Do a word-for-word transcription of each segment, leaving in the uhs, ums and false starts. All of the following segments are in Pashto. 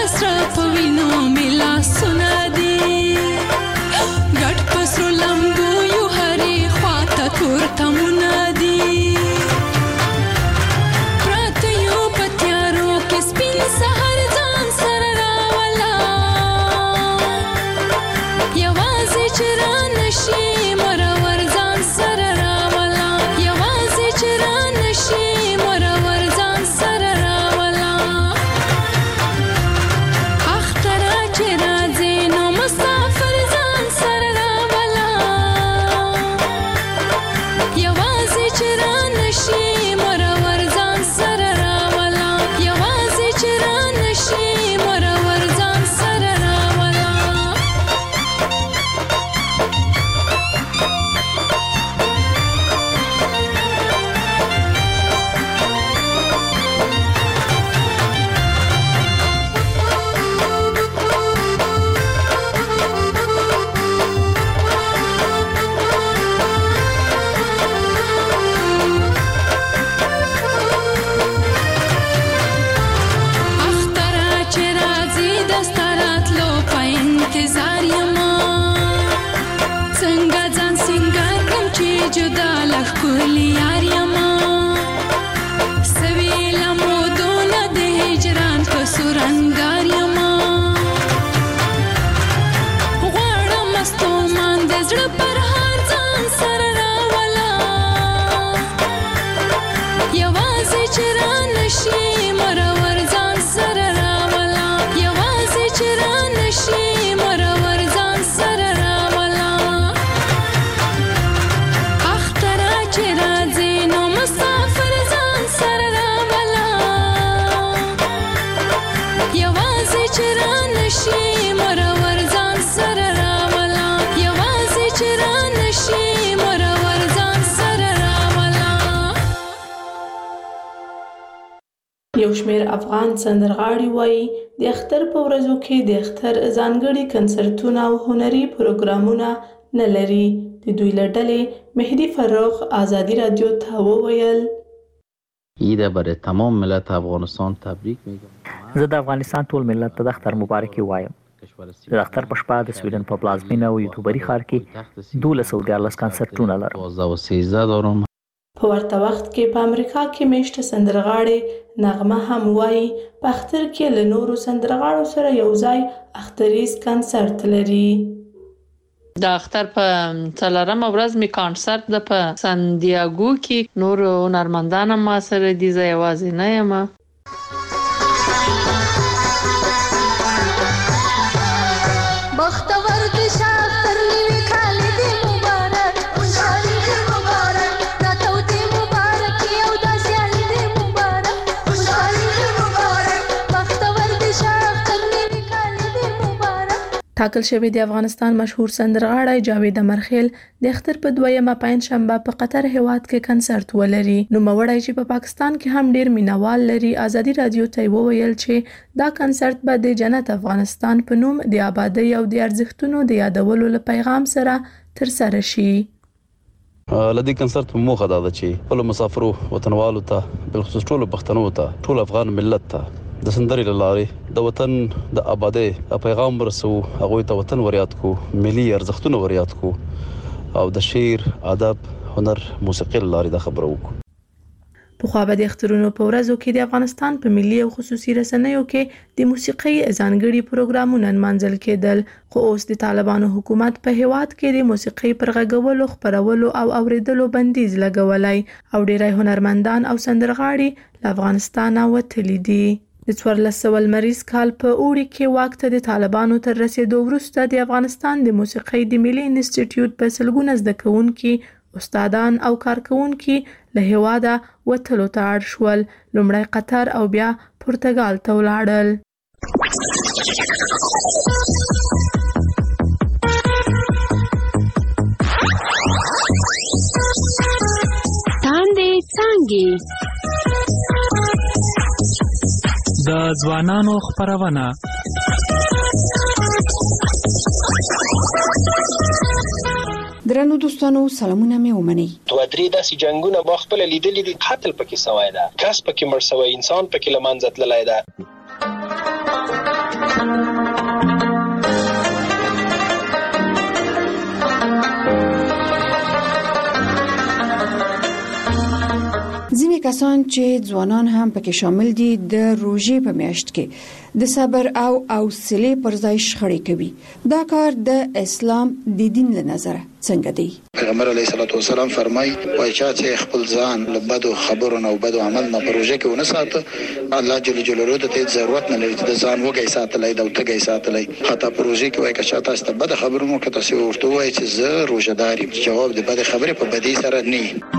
سره په وینو مې لاسونه دي ګډ په سرو لمبو یو هرې خواته تور تمونه دي پراته یو په تیارو کې سپین سهار ځان سره راوله یوازې چې رانشي مرور ځان سره راوله یوازې چې رانشي مرور ځان سره راوله اختره چې راځي نو مسافر ځان سره راوله یوازې چې رانشي مرور ځان سره راوله یوازې چې رانشي مرور ځان سره راوله اختره چې راځي د ستا راتلو په انتظار یمه څنګه ځان سینګار کړم چې جدا له ښکلي یار یمه سوي له مودونه د هجران په سور انګار یمه غواړم ستومان د زړه پر هر ځان سره راوله یوازې چې رانشي مرور ځان سره راوله یوازې چې رانشي مرور ځان سره راوله اختره چې راځي نو مسافر ځان سره راوله یوازې چې رانشي مرور ځان سره راوله یوازې چې رانشي مرور ځان سره راوله یو شمېر افغان سندرغاړي وایي د اختر په ورځو کې د اختر ځانګړي کنسرتونه او هنري پروګرامونه نه لري. د دوی له ډلې مهدي فرخ آزادي رادیو ته وویل عید برای تمام ملت افغانستان تبریک میگم. زه د افغانستان ټول ملت ته د اختر مبارکي وایم. د اختر په شپه د سویډن په پلازمینه او یوټوبري ښار کې دولس او دیارلس کنسرتونه لرم. دوازده و سیزده دارم. په ورته وخت کې په امریکا کې میشته سندرغاړي نغمه هم وایي په اختر کې له نورو سندرغاړو سره یو ځای اختریز کنسرت لري. د اختر په څلورمه ورځ می کنسرت د په سان دیاګو کې نور هنرمندان ما سره دي، زه یوازې نه یم. بختور د شاختر نیوی کالی دی مبارک خوشحالی دی مبارک راتو دی مبارک یو دا سیالی دی مبارک خوشحالی دی مبارک بختور د شاختر نیوی کالی دی مبارک. ټاکل شوی د افغانستان مشهور سندرغاړی جاوید امرخیل د اختر په دویمه پنجشنبه په قطر هیواد کې کنسرت ولري. نوموړی چې په پاکستان کې هم ډیر مینوال لري آزادي رادیو ته وویل چې دا کنسرت به د جنت افغانستان په نوم د آبادی او د ارزښتونو د یادولو له پیغام سره ترسره شي. لدې کنسرت په موخه دا ده چې ټول مسافرو وطنوالو ته بالخصوص ټول پښتنو ته ټول افغان ملت ته د سندرې له لارې د وطن د آبادۍ پیغام ورسو، هغوی ته وطن وریاد کو، ملي ارزښتونه وریاد کو او د شعر، ادب، هنر، موسیقي له لارې د خبرو وکړو. پخوا به د اخترونو په ورځو کې د افغانستان په ملي او خصوصي رسنیو کې د موسیقۍ ځانګړي پروګرامونه نمانځل کېدل، خو اوس د طالبانو حکومت په هیواد کې د موسیقۍ پر غږولو، خپرولو او اوریدلو بندیز لګولی او ډیری هنرمندان او سندرغاړي له افغانستانه وتلي دي. د څوارلس سوه لمریز کال په اوړي کې واک ته د طالبانو تر رسېدو وروسته د افغانستان د موسیقۍ د ملي انسټیټیوټ په سلګونه زده کوونکي، استادان او کارکوونکي له هیواده وتلو ته اړ شول. لومړی قطر او بیا پرتګال ته ولاړل. تاندې څانګې د ځوانانو خپرونه. درنو دوستانو سلامونه مې ومنئ. دوه درې داسې جنگونه ما خپل لیدلې دي، قتل پکې سوی ده، کس پکې مړ سوی، انسان پکې له منځه تللی ده. ځینې کسان چې ځوانان هم پکې شامل دي د روژې په میاشت کې د صبر او حوصله پر ځای شخړې کوي. دا کار د اسلام د دین له نظره څنګه دی؟ پیغمبر علیه الصلاۃ والسلام فرمایي وای چې خپل ځان له بدو خبرو او بدو عمل نه پروژه کې ونه ساته، الله جل جلاله ته ضرورت نه لري چې ځان وګي ساتلای دا وتګي ساتلای. حتی پروژه کې وای چې تاسو ته بد خبرونه کې تاسو ورته وای چې زه روزداري جواب د بد خبره په بدی سره نه.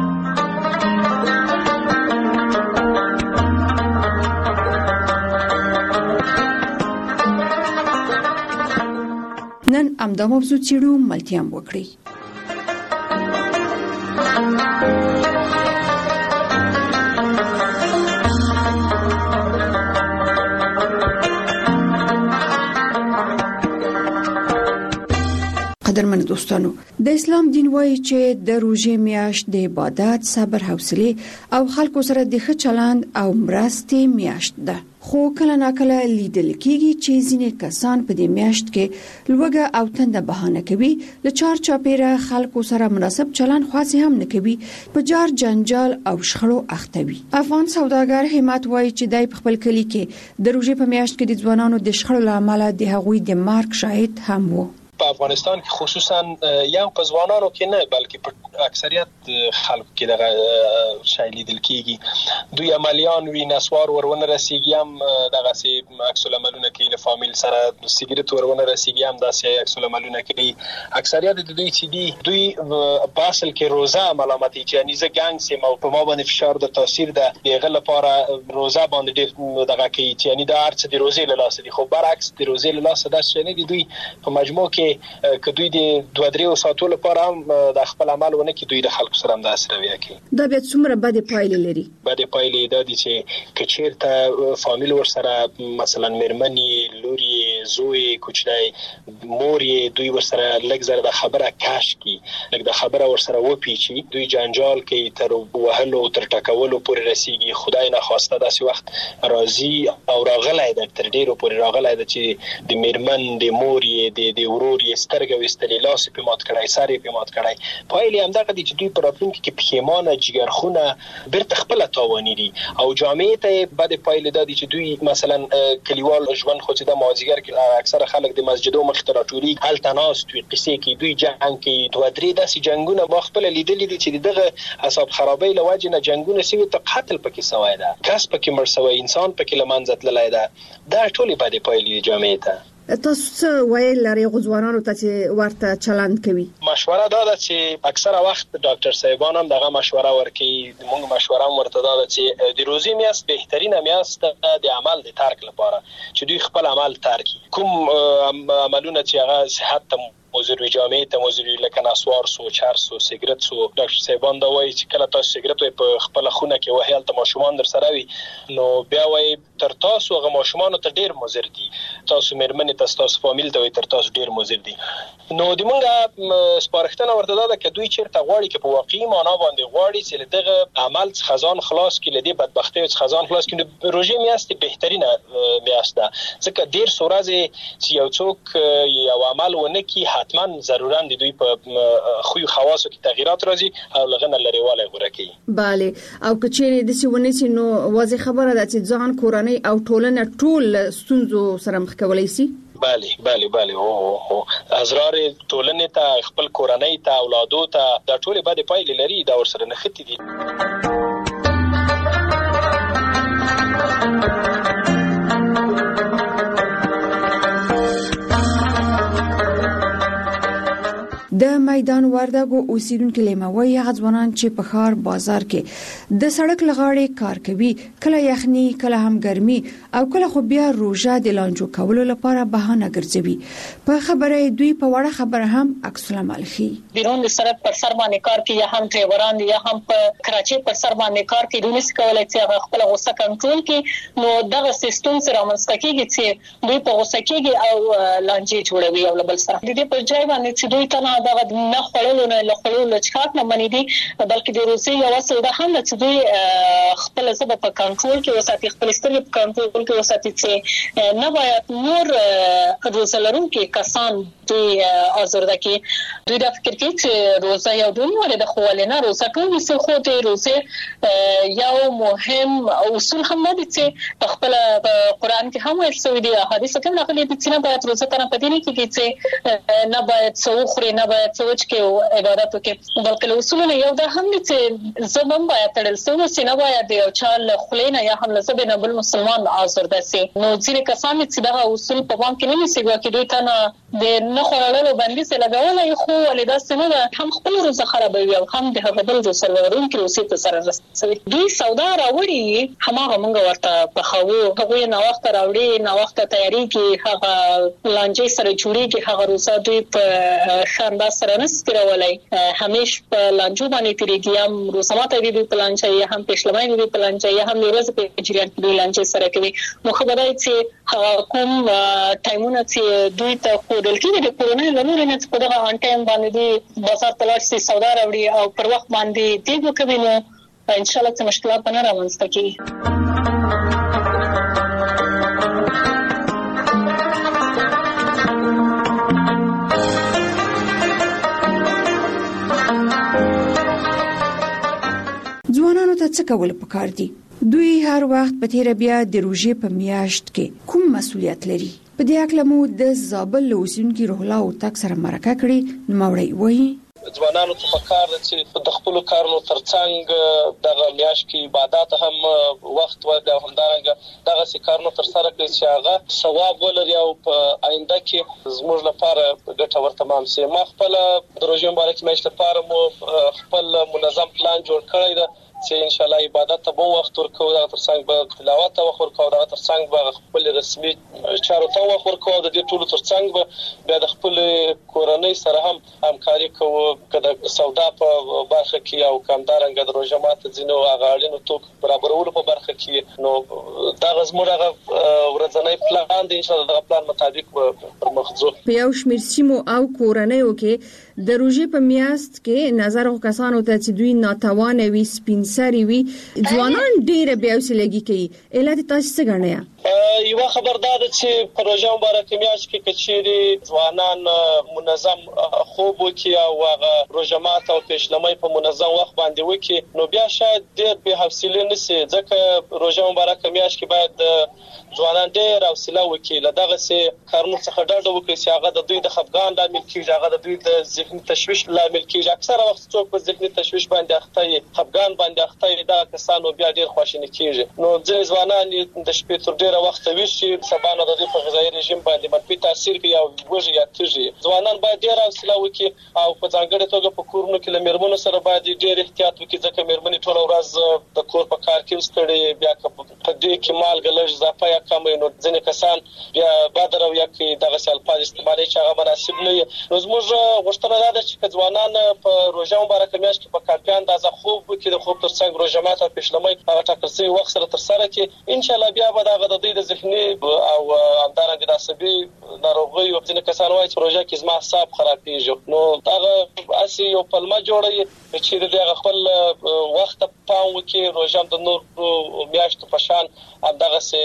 نن امدا موضوع چیرو ملتيام وکړي. قدرمن دوستانو، د اسلام دین وایي چې د روزې میاشت د عبادت، صبر، حوصله او خلکو سره د ښه چلند او مرستې میاشت ده. خو کله ناکله لیدل کېږي چې ځینې کسان په دې میاشت کې لوږه او تنده بهانه کوي، له چار چاپیره خلکو سره مناسب چلند خاصه هم نه کوي، په جار جنجال او شخړو اخته وي. افغان سوداګر همت وایي چې دای په خپل کلی کې د روزې په میاشت کې د ځوانانو د شخړو لامل د هغوی د مرګ شاهد هم وو. په افغانستان کې خصوصا یا په ځوانانو کې نه بلکې په اکثریت خلکو کې دغه شای لیدل کېږي. دوی عملیان وی نسوار ورونه رسیږي، هم دغه سي عکس العملونه کوي، له فامیل سره سیګریټ ورونه رسیږي، هم داسې عکس العملونه کوي. اکثریت د دوی چې دی دوی په اصل کې روزه ملامتي چې یعنی زه ګنګ سم او په ما باندې فشار د تاثیر ده دغه لپاره روزه باندې ډېر دغه کوي چې یعنی د ارڅ د روزې له لاسه دي. خو برعکس د روزې له لاسه دا چې نه دي دوی په مجموع کې که دوی د دوه درې ساعتو لپاره هم د خپل عمل ونه کې دوی د خلکو سره هم داسې رویه کوي. دا بیا څومره بد پایلې لري؟ بد پایلې دا دي چې که چیرته فامیل ور سره مثلا مېرمنې، لوري، زوی، کوچنی، مور یې دوی ور سره لږ زره د خبره کاش کی، لږ د خبره ور سره وپیچي، دوی جنجال کوي تر وهلو تر ټکولو پورې رسیږي. خدای نه خواسته داسې وخت راځي او راغلی ده تر ډیرو پورې راغلی ده چې د مېرمن، د مور یې، د ورور یې سترګې وستلې، لاس په مات کړای، سر په مات کړای. پایلې هم دغه دي چې دوی په راتلونکي کې پښیمانه، جګرخونه، بیرته خپل تاواني دي. او جامعې ته بد پایلې ده چې دوی مثلا کلیوال ژوند خو چې د مازیګر کې اکثره خلک د مسجدو مخ ته راټولي، هلته ناست وي، قصې کوي، دوی جنګ کوي. دوه درې داسې جنگونه ما خپل لیدلي دي چې دغه اعصاب خرابۍ له وجې نه جنگونه سوي، ته قتل پکې سوی ده، کس پکې مړ سوی، انسان پکې له منځه تللی ده. دا ټولې بدې پایلې دي جامعې ته. تاسو څه وایي لري غوځوانانو ته چې ورته چلند کوي؟ مشوره دا ده چې اکثره وخت ډاکټر صاحبان هم دغه مشوره ورکوي. موږ مشوره هم ورته دا ده چې د روزي میاشت بهترینه میاشت د عمل د ترک لپاره چې دوی خپل عمل ترک کوم عملونه چې هغه صحت ته موضوع جامعه ته موضوع لکه نسوار سو، چرس سو، سیګریټ سو. ډاکټر صاحبان دا وایي چې کله تاسو سیګریټ په خپل خونه کې وهي هلته ماشومان در سره وي، نو بیا وایي تر تاسو هغه ماشومان ته ډیر مضر دي، تاسو مېرمنې تاسو تاسو فامیل ته وایي تر تاسو ډیر مضر دي. نو د مونږه سپارښتنه ورته ده چې دوی چیرته غواړي کې په واقعي معنا باندې غواړي چې دغه عمل خزان خلاص کړي، لدی بدبختی خزان خلاص کړي. روزي میاشت بهترینه میاشت ده، ځکه ډیر سورازه چې یو څوک یو عمل ونه کی حتما ضرورا د دوی په خو خواصو کې تغیرات راځي او لغنه لريواله غوړه کوي. bale او کچې د سیونې سي نو واضح خبره ده چې ځان کورنۍ او ټولنه ټول ستونزو سره مخ کولای شي. بله بله بله او او ازرار ټولنې ته، خپل کورنۍ ته، اولادو ته دا ټول باندې پایلې لري، دا ور سره نختی دي. د میدان وردګو اوسیدونکو لیموي غځوانان چې په ښار بازار کې د سړک لغاړې کار کوي، کله یخني، کله هم ګرمي او کله خو بیا روژه د لانجو کولو لپاره بهانه ګرځوي. په خبره دوی په وړه خبره هم عکس العمل خي. بیرون د سړک پر سر باندې کار کوي، یا هم ډرایوران یا هم په کراچي پر سر باندې کار کوي، دوی څه کولای چې خپل غوسه کنټرول کړي. نو دغه سیستم سره منځته کېږي چې دوی په غوسه کېږي او لانجې جوړوي او بل سره د دې پر ځای باندې چې دوی ته دغه نه خړلو نه لخړلو لچکات نه منې دي بلکې د روسي یو اصل د هم چې دوی خپل ځب په کنټرول کې وساتي خپل سترګې په کنټرول کې وساتي چې نه باید نور روزلرونکو کسان دوی آزرده کې دوی د فکر کې چې روزه یو ډول ولې د خوالنه روزه ټول څه خو ته روزه یو مهم اصول هم نه دي چې په خپل قرآن کې هم ویل شوی دی حدیث کې هم راغلي دي چې نه باید روزه تر په دې کې چې نه باید څوخري نه باید سوچ کې عبادت وکړي بلکې اصول یو دا هم دي چې زمون باید تړل سو چې نه باید یو چال خلینا یا هم لزبه نه بل مسلمان آزرده سي نو ځینې کسان چې دا اصول په وام کې نه نسی چې دوی ته نه د نه خورلو باندې څه لګول خو ولدا سمه هم خپل روزه خرابوي او هم د هغه بل سرورون کې روسي ته سره رسوي دوی سودا راوړي همغه مونږ ورته په خو هغه نه وخت راوړي نه وخت تیاری کې هغه لانجې سره جوړي کې هغه روزه دوی په شاندار سره نسترولای همیش په لانجو باندې تیریږي هم روزه ماته دی په لانجې یا هم پښلمای دی په لانجې یا هم ورځ په جریان کې لانجې سره کوي نو خبره چې کوم ټایمونه چې دوی ته دلته د کورونا لرونو نه په دغه ان ټایم باندې دی بازار تلاش سي سودا راوړي او پر وخت باندې دی وکوي نو ان شاء الله چې مشکلات نه راوځي کی ځوانانو ته څه کول پکار دي دوی هر وخت په تیر بیا د روژې په میاشت کې کوم مسولیت لري په دې اړه مو د زابل اوسونکي روح الله او تک سره مرکه کړې نوموړی وایي ځوانانو ته پکار دي چې د خپل کارونو ترڅنګ دغه میاشت کې عبادت هم وخت ورکړي او همدارنګه دغه سکارونو تر سره کړي چې هغه ثواب ولري او په آینده کې زموږ لپاره ګټور تمام شي ما خپل د روژې مبارک میاشت لپاره مو خپل منظم پلان جوړ کړی دی چې ان شاء الله عبادت ته به وخت ورکو دا ترڅنګ به تلاوت ته وخت ورکو دا ترڅنګ به خپل رسمي چارو ته وخت ورکو د دې ټولو ترڅنګ به بیا د خپل کورنۍ سره هم همکاري کوو کله سودا په برخه کې او کمدارنګ د روزمات ځینو اغاړینو توک برابرولو په برخه کې نو دا غزموږ ورځنی پلان دی ان شاء الله د پلان مطابق پر مخ ځو په یو شمېر سیمو او کورنۍ کې د روژې په میاشت کې نظر کسانو ته چې دوی ناتوان وي سپینسري وي ځوانان ډېر بیا وسلګي کوي علت تاسو څه غواړئ یو خبردار چې په روژه مبارک میاشت کې کچېری ځوانان منظم خوب وکي او هغه روزمات او پېشلمۍ په منظم وخت باندې وکي نو بیا شاید ډېر به حوصله نشي ځکه روژه مبارک میاشت کې باید ځوانان ډېر حوصله وکي لدغه سي کارونو څخه ډډه وکړي چې هغه د دوی د خفګان لامل کیږي هغه د دوی د ذهني تشويش لامل کیږي اکثره وخت څوک په ذهني تشويش باندې اخته وي خفګان باندې اخته وي دا کسانو بیا ډېر خوشاله کیږي نو ځینې ځوانان د شپې تر ډېره وخت ویشي سبا نه د دې په غذایی رژیم باندې منفي تاثیر کوي او وږي یا تږي ځوانان باید ډېر حوصله وکړي او په ځانګړي توګه په کورونو کې له میرمنو سره باید ډېر احتیاط وکړي ځکه میرمنې ټول ورځ د کور په کار کې وستړي بیا په دې کې مالګه لږ اضافه یا کم نو ځینې کسان بیا بادر او یا کې دغه الفاظ استعمالي چې هغه مناسب نه وي نو زموږ غوښتنه ده چې ځوانان په روژه مبارک میاشت کې په کافي اندازه خوب وکړي د خوب ترڅنګ روزمات او پښلمۍ هغه ټاکل شوی وخت سره تر سره کې ان شاء الله بیا به دغه د دوی د ذهني او همدارنګه د عصبي ناروغیو او ځینې کسان وایي چې روژه کې زما اعصاب خرابېږي نو هغه اسی یو پلمه جوړي چې د خپل وخت پام وکړي روژه د نور میاشتو په شان همدغه سي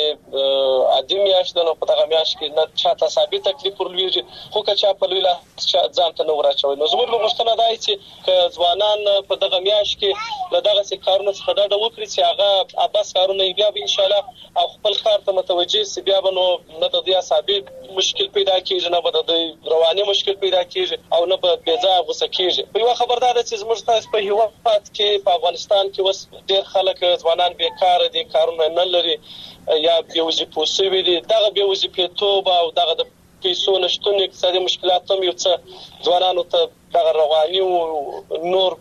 عادي میاشت نو په دغه میاشت کې نه چاته ثابت تکلیف ورلويږي خو که چا په لویلا ځان ته نو راچوي نو زموږ غوښتنه ده چې ځوانان په دغه میاشت کې له دغه سي کارونو څخه ډډه وکړي چې هغه اباس کارونه بیا به ان شاء الله او خپل کار ته متوجي سي بیا به نو نه د دې اصابي مشکل پیدا کیږي نه به د رواني مشکل پیدا کیږي او نه به بېځا غوسه کیږي په یو خبردار چې زموږ تاسو په هیواد کې په افغانستان کې وس ډېر خلک ځوانان بیکاره دي کارونه نه لري یا بېوظیفه شوي دي دغه بېوظیفه توب او دغه د پیسو نشټون اقتصادي مشکلات هم یو څه ځوانانو ته دغه رواني او نور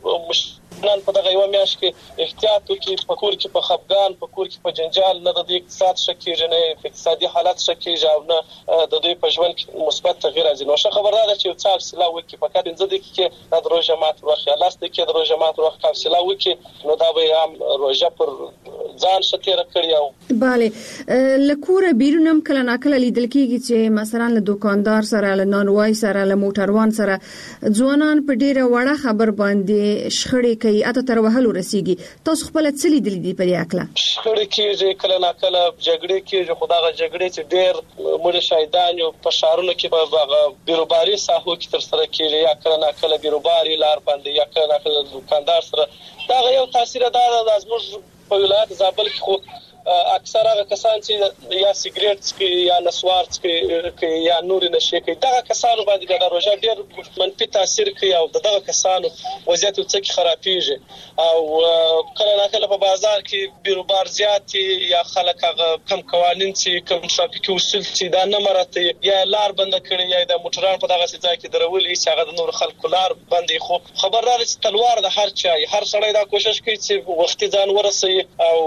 نن په دغه یو میاشت کې احتیاط وکړي په کور کې په خفګان په کور کې په جنجال نه د اقتصاد شکیږي نه اقتصادي حالت شکیږي او نه د دوی په ژوند کې مثبت تغییر راځي نو ښه خبردار ده چې یو څه حوصله وکړي فقط پنځه دقیقې د روژه مات وخت یا لاس دقیقې د روژه مات وخت حوصله وکړي نو دا به هم روژه پر ځان شتیر کړی او bale لکوره بیرونم کله ناکله لیدل کیږي چې مثلا له دکاندار سره له نانوای سره له موټروان سره ځوانان په ډیره وړه خبر باندې شخړې کوي اته تر وهلو رسیږي تاسو خپل څه لیدل دي په دې اکله شخړې کېږي کله ناکله جګړې کېږي خدای جګړې چې ډېر مړ شهیدان او په شهرونو کې په بیروباري ساحو کې تر سره کېږي یا کله ناکله بیروباري لار باندې یا کله ناکله دکاندار سره دا یو تاثیر دا د زموږ په ولایت زابل کې خو اکثر هغه کسان چې یا سیګریټ څکي یا نسوار څکي یا نور نشي کوي دا کسانو باندې د روزه ډېر منفي تاثیر کوي او دغه کسانو وضعیت څخه خرابېږي او کله ناکله په بازار کې بیروبار زیات یا خلک هغه کم قوانين چې کم ټرافیکي اصول چې دا نه مرته یا لار بند کړي یا د موټران په دغه ځای کې درول چې هغه د نور خلکو لار بندې خو خبردار چې تلوار د هر چا هر سړی دا کوشش کوي چې وختي ځان ورسوي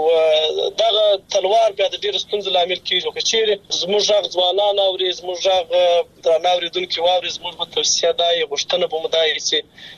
او دغه تلوار بیا د ډیر ستونزې لامل کیږي چې زموږ ځوانان ځوانان او زموږ درناوریدونکو واوري زموږ په توصیه دای غوښتنه به مدای چې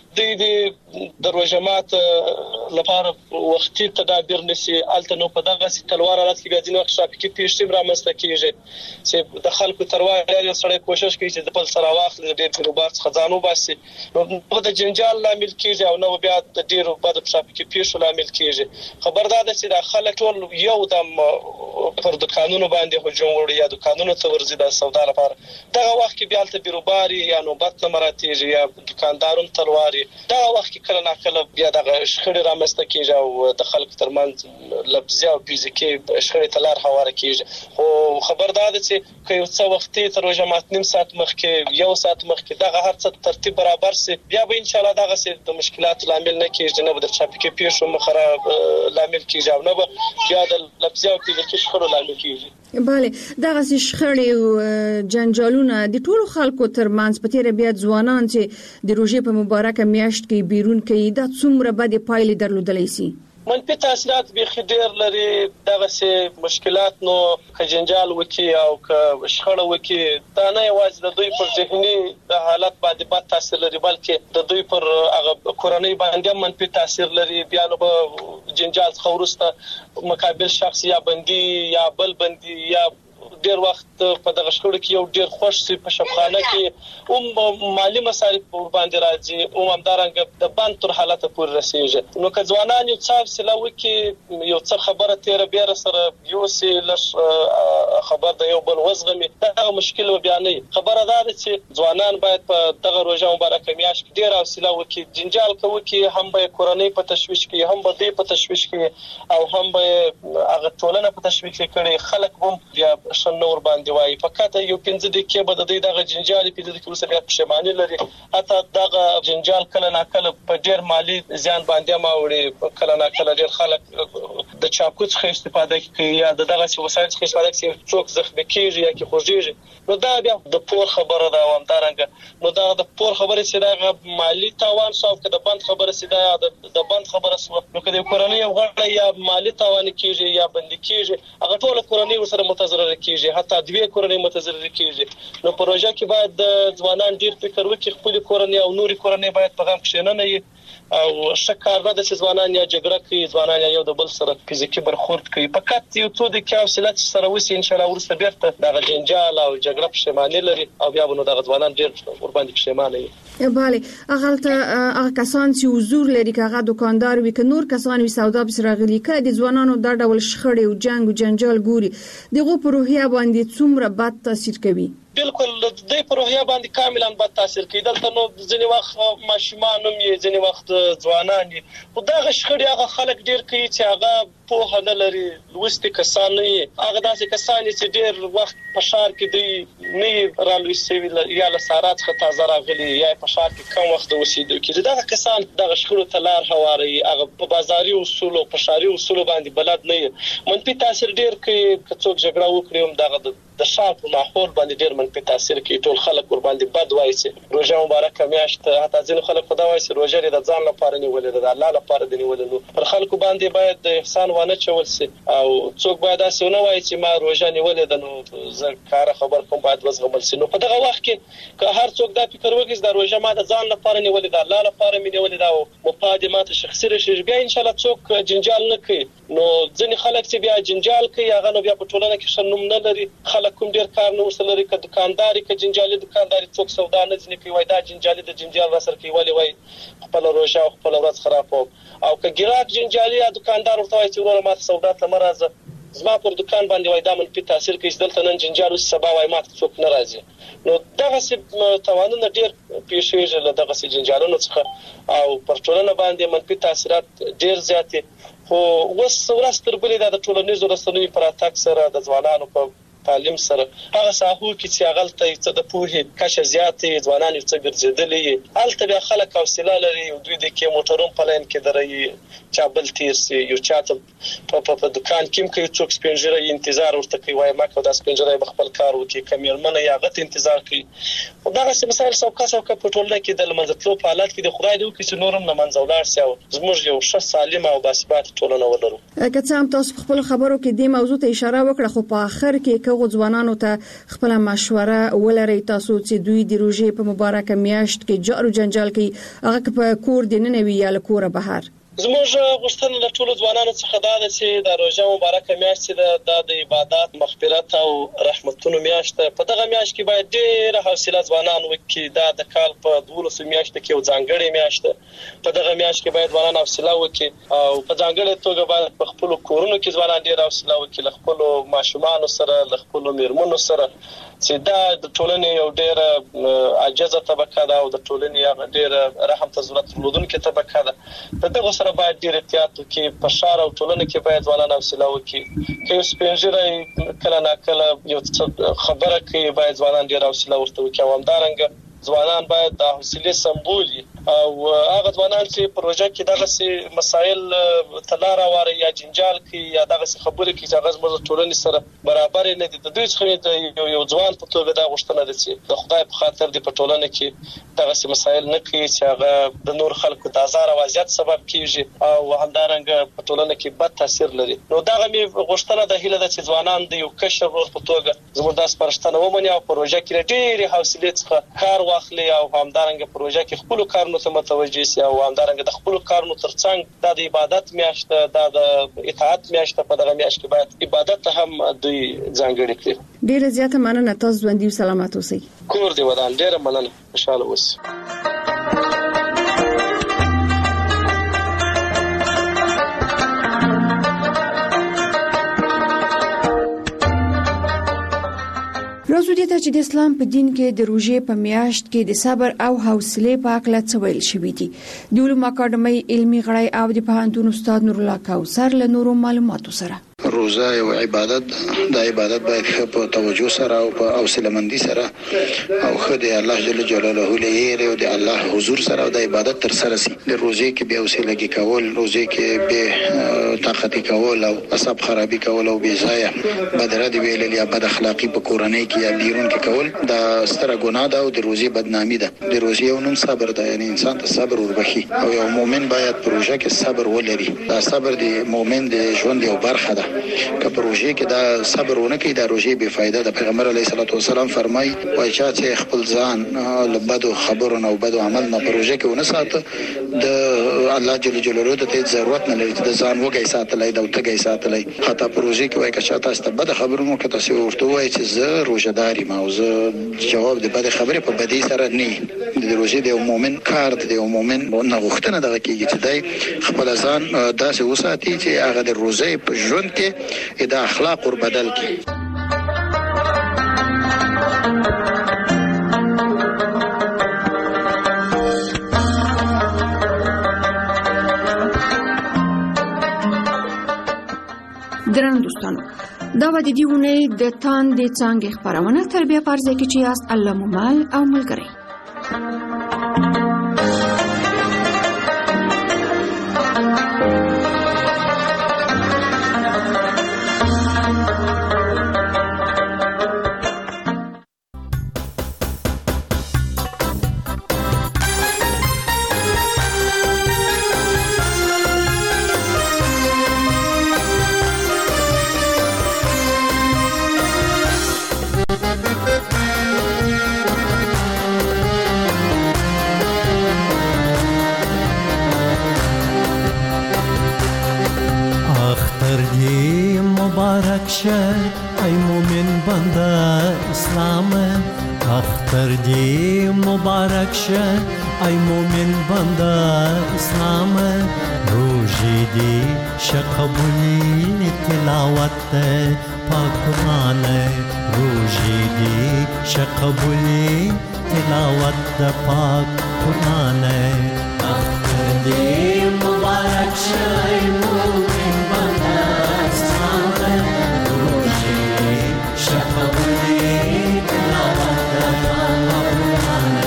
د دروژمات لپاره وختي تدابیر نشي الته نو په دغه تلوار حالت کې بیا ځینې وخت ټرافیکي پیښې رامنځته کیږي چې د خلکو تروار لري سره کوشش کوي چې د بل سره واخلي د بیروبار څخه ځانو باسي نو د جنجال لامل کیږي او نو بیا د ډیرو بد ټرافیکي پیښو لامل کیږي خبردار ده چې د خلک ټول یو د پر د قانونو باندې هجوم وړي یا د قانونو ته ورزي د سودا لپاره دغه وخت کې بیا الته بیروباري یا نوبت مراتیږي یا دکاندارون تلواري دا وخت کې کله ناکله بیا د شخړې رامنځته کیږي او د خلکو ترمنځ لفظي او فزیکي شخړې تلار هواره کیږي خو خبردار ده چې که یو څه وختي تر جماعت نیم ساعت مخکې یو ساعت مخکې دغه هر څه ترتیب برابر سي بیا به ان شاء الله دغه سي د مشکلات لامل نه کیږي نه د ټرافیکي پیښو مخره لامل کیږي او نه به بیا د لفظي او فزیکي شخړو لامل کیږي bale دغه شخړې او جنجالونه د ټولو خلکو ترمنځ په تیر بیا ځوانان چې د روزې په مبارکه میاشت کې بیرون کوي دا څومره بد پایلې درلودلی سي منفي تاثیرات به خډیر لري دغه سه مشکلات نو کجنجال وکي او ک شخړه وکي دا نه یوازې د دوی پر ذهني حالت باندې بد تاثیر لري بلکې د دوی پر هغه کورنۍ باندې منفي تاثیر لري بیا نو جنجال خورسته مقابل شخص یا بندي یا بل بندي یا ډیر وخت په دغه شکړو کې یو ډیر خوش سي په شپخانه کې او مالی مصارف باندې راځي او همدارنګ د بانک تر حالت پورې رسیږي نو که ځوانان یو څه سلاوي کې یو څه خبره تیر بیر سره یو سي لش خبر د یو بل وزغمي دا مشکل بیانې خبره ده چې ځوانان باید په دغه روزه مبارکه میاشت کې ډیر حوصله وکړي جنجال کوي کې هم به کورنۍ په تشويش کې هم به دې په تشويش کې او هم به هغه ټولنه په تشويش کې کړي خلک هم بیا نور باندې وای فقط یو پنځه دقیقې به د دغه جنجال په دې کې وسره پښیماني لري حتی دغه جنجال کله ناکله په ډیر مالی زیان باندې ما وړي کله ناکله ډیر خلک د چاقو څخه استفاده کوي یا دغه وسایل څخه استفاده کوي څوک زخمي کیږي یا کې خوږیږي نو دا بیا د پور خبره ده او همدارنګه نو دا د پور خبره چې دا مالی تاوان سو که د بند خبره چې دا د بند خبره سو نو کله کورنۍ یو غړ یا مالی تاوان کیږي یا بند کیږي هغه ټول کورنۍ سره متضرر کیږي حتی دوی کورنۍ متضرر کیږي نو پروژه کې باید د ځوانان ډیر فکر وکړي خپل کورنۍ او نوري کورنۍ باید په غم کې نه نه او شکار نه د ځوانان یا جګړه کوي ځوانان یو د بل سره فزیکی برخورد کوي فقط یو څو د کاوسلات سره وسی ان شاء الله ورسته بیرته د جنجال او جګړه پښیمانه لري او بیا به نو د ځوانان ډیر ور باندې پښیمانه وي bale اغلته هغه کسان چې حضور لري کغه دکاندار وي ک نور کسان وي سودا بس راغلي کړي د ځوانانو د ډول شخړې او جنگ او جنجال ګوري دغه پروهیا باندې څومره بد تاثیر کوي بالکل د دې پروژه باندې کاملا بد تاثیر کوي دلته نو ځینې وخت ماشومان هم یې ځینې وخت ځوانان دي خو دا شخړې هغه خلک ډیر کوي چې هغه په نه لري لوستي کسان نه هغه داسې کسان چې ډیر وخت په شهر کې دی نه رالوي سوي یا له سارات څخه تازه راغلي یا په شهر کې کم وخت اوسېدو کې دا کسان د شخړو تلار هواري هغه په بازاري اصول او په شهري اصول باندې بلد نه منفي تاثیر ډیر کوي که څوک جګړه وکړي هم دغه د شهر په ماحول باندې ډیر منفي تاثیر کوي ټول خلک ور باندې بد وایي چې روزه مبارکه میاشت حتی ځینې خلک خدا وایي چې روزه د ځان لپاره نیولې ده د الله لپاره دی نیولې نو پر خلکو باندې باید د احسان ونه چول سي او څوک باید اسونه وایي چې ما روزه نیولې ده نو زه کار خبر کوم باید وزغمل سي نو په دغه وخت کې که هر څوک دا فکر وکړي د روزه ما د ځان لپاره نیولې ده الله لپاره مې نیولې ده او مفاد ما ته شخصي رشي بیا ان شاء الله څوک جنجال نه کوي نو ځینې خلک چې بیا جنجال کوي هغه نو بیا په ټولنه کې شنوم نه لري خلک کوم ډیر کار نه ورسره لري ک دکانداري ک جنجالي دکانداري څوک سودا نه ځنی کوي وای دا جنجالي د جنجال وسر کوي ولی وای خپل روزه او خپل ورځ خراب او ک ګراک جنجالي یا دکاندار ورته وای چې ورور ما سودا ته مرزه زما پر دکان باندې وای دا من په تاثیر کوي دلته نن جنجال سبا وای مات څوک ناراضي نو دغه څه توانونه ډیر پیښیږي له دغه څه جنجالونو څخه او پر ټولنه باندې منفي تاثیرات ډیر زیات خو وس ورستر بلې د ټولنیزو رسنیو پر اتاک سره د ځوانانو په تعلیم سره هغه ساحو کې چې غلطه څه د پوهې کشه زیاتې ځوانان یو څه ګرځېدلې الته بیا خلک حوصله لري او دوی د کې موټرون په لین کې درې چا بل تیر سي یو چاته په په دکان کې کوي څوک سپینجره انتظار ورته کوي وای ما کو د سپینجره خپل کار وکي کمیرمنه یا غت انتظار کوي دا څه مسایل څوک څوک په ټولنه کې د منځتلو په حالت کې د خدای دی چې نورم نه منځولار سي او زموږ یو ښه سالمه او باثبات ټولنه ولرو که څه هم تاسو خپل خبرو کې د موضوع ته اشاره وکړه خو په اخر کې که ځوانانو ته خپل مشوره ولري تاسو چې دوی د روزې په مبارکه میاشت کې جارو جنجال کوي هغه په کور د ننوي یا له کوره بهر زموږ غوښتنه له ټولو ځوانانو څخه دا ده چې د روزه مبارکه میاشت ده د عبادت مغفرت او رحمتونو میاشت په دغه میاشت کې باید ډېر حوصله ځوانان وکړي دا د کال په دولسو میاشتو کې یو ځانګړی میاشت په دغه میاشت کې باید ځوانان حوصله وکړي او په ځانګړې توګه باید په خپل کورونو کې ځوانان ډېر حوصله وکړي له خپل ماشومانو سره له خپل میرمنو سره چې دا د ټولنې یو ډېر عاجزه طبقه ده او د ټولنې یو ډېر رحم ته ضرورت لرونکې طبقه ده په دغه سره باید ډېر احتیاط وکړي په ښار او ټولنه کې باید ځوانان حوصله وکړي که یو سپینږیری کله ناکله یو خبره کوي باید ځوانان ډېر حوصله ورته وکړي او همدارنګه ځوانان باید د حوصلې سمبول او هغه ځوانان چې پروژه کې دغه مسایل تلار واره یا جنجال کوي یا دغه خبرې کوي چې هغه زموږ ټولنې سره برابر نه دي د دوی څخه یو ځوان په توګه دا غوښتنه ده چې د خدای په خاطر د ټولنه کې دغه مسایل نه کوي چې هغه د نور خلکو د آزار او اذیت سبب کیږي او همدارنګه په ټولنه کې بد تاثیر لري نو دغه می غوښتنه ده هیله ده چې ځوانان د یو کشر ورور په توګه زموږ د سپارښتنه ومني او پروژه کې ډېری حوصلې څخه کار واخلي او همدارنګه پروژه کې خپل کارونو ته متوجه شي او همدارنګه د خپل کارونو ترڅنګ د عبادت میاشت د اطاعت میاشت په دغه میاشت کې باید عبادت هم دوی ځانګړي کړي ډیره زیاته مننه تاسو ژوندۍ او سلامات اوسئ کور دی ودان ډیره مننه خوشاله اوسئ راځو دې ته چې د اسلام په دین کې د روزې په میاشت کې د صبر او حوصلې په اړه څه ویل شوی دي د علوم اکاډمۍ علمي غړی او د پوهنتون استاد نور الله کوثر له نورو معلوماتو سره روزه یو عبادت د عبادت باید په توجه سره او په حوصله مندي سره او خدای الله جل جلاله لري او د الله حضور سره د عبادت تر سره سي د روزه کې به حوصله کې کول روزه کې به طاقت کول او اصحاب خرابي کول او به ځای بدره دی ویل یا بد اخلاقی په کورنۍ کې یا بیرون کې کول دا ستره ګناه ده او د روزه بدنامي ده د روزه یو نوم صبر ده یعنی انسان ته صبر وربخي او یو مؤمن باید په روزه کې صبر ولري دا صبر د مؤمن د ژوند یو برخه ده که پروژه کې دا صبر ونه کوي دا روزه بے فایده ده پیغمبر علیه الصلاه والسلام فرمای وای چې خپل ځان له بدو خبرونو او بدو عمل نه پروژه کې ونه ساته د الله جل جلاله ته ضرورت نه لري د ځان وګي ساتلای د وټګي ساتلای حتی پروژه کې وای که تاسو ته بد خبرونو کې تاسو ورته وای چې زه روزداري ما او زه جواب د بد خبرې په بدی سره نه د روزه د مؤمن کار د مؤمن نه غوښتنه دغه کېږي چې دای خپل ځان داسې وساتي چې هغه د روزه په ژوند کې دا اخلاق ور بدل کی درنو دوستانو دا و د دیونه د تان د څنګه خبرونه تربیه پرځه کې چې است الله ممال او ملګری شه ای مومن بنده اسلام اختر دی مبارک شه ای مومن بنده اسلام روزی دی شقبولی تلاوت پاک قرآن روزی دی شقبولی تلاوت پاک قرآن اختر دی مبارک شه ای مومن بنده اسلام روزی دی شقبولی تلاوت پاک قرآن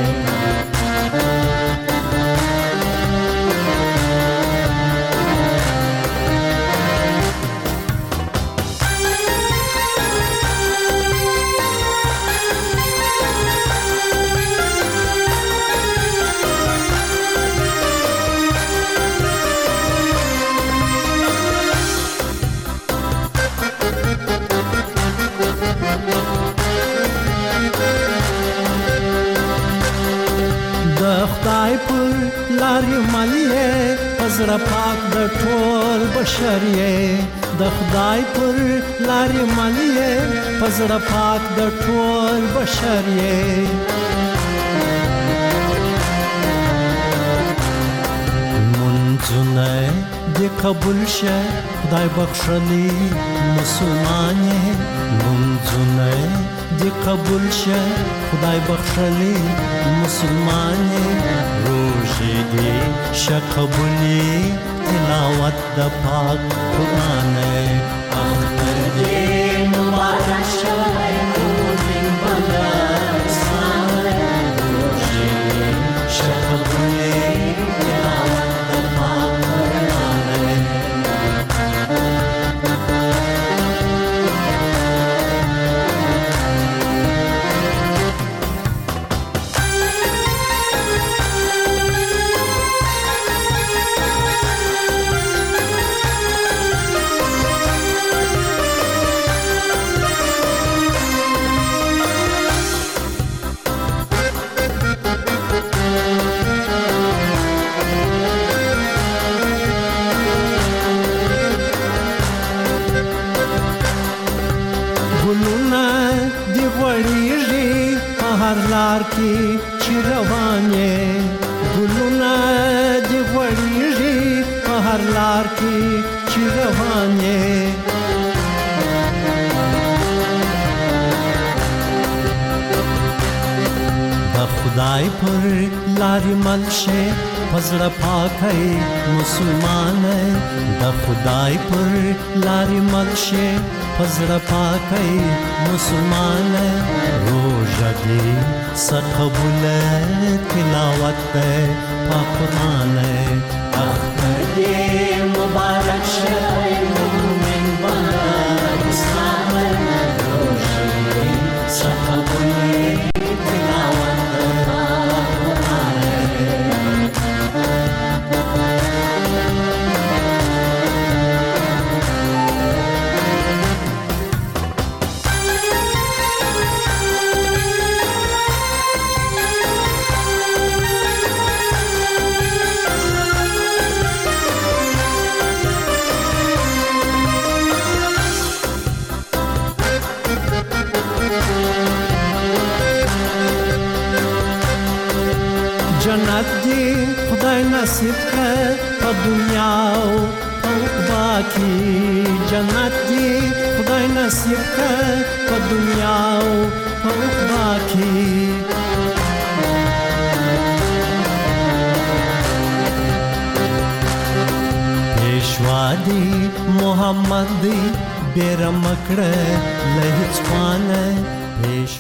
خدای پر لارې ملې پزړه پاک د ټول بشریه د خدای پر لارې ملې پزړه پاک د ټول بشریه منځونه دې قبول شه خدای بخښلي مسلمانې منځونه دې قبول شه خدای بخښلي مسلمانې روزي دې شقبولي تلاوت د پاک قرآن اختر دې مبارک شه مومن بنده اسلام روزي دې شقبولي تلاوت د پاک قرآن لار کې چې روانې ګلونه دې غوړېږي په هر لار کې چې روانې د خدای پر لارې مل شي په زړه پاکۍ مسلمان د خدای پر لارې مل شي په زړه پاکۍ مسلمان روزه دې سقبوله تلاوت پاک قرآن اختر دې مبارک شه مومن بنده اسلام روزه دې سقبوله تلاوت پاک قرآن جنت دی خدای نصیب کړ په دنیا او په عقبا کې جنت دی خدای نصیب کړ په دنیا او په عقبا کې پیشوا دی محمد دی بیرم کړ له هیڅ پانه